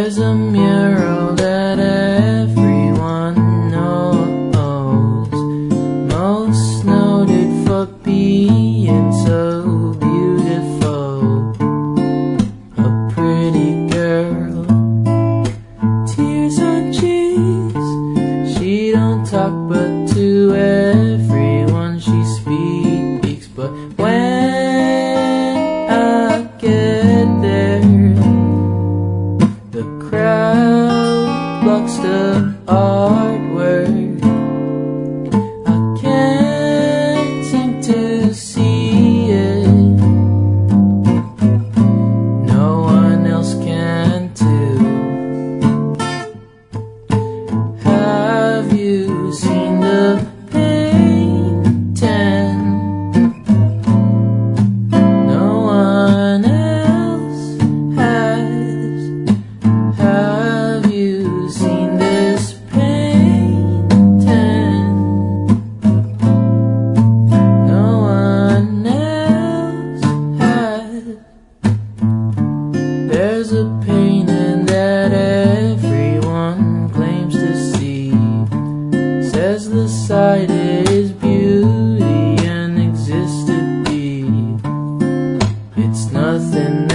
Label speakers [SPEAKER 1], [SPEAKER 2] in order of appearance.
[SPEAKER 1] There's a mural that everyone knows, most noted for being so beautiful. A pretty girl, tears on cheeks. She don't talk, but to everyone she speaks. But when I get there, the crowd blocks the artwork. I can't seem to see it. No one else can too. Have you seen the painting? No one else has. Have you seen this painting? No one else has. There's a painting that everyone claims to see. Says the sight is beauty and exists to be. It's nothing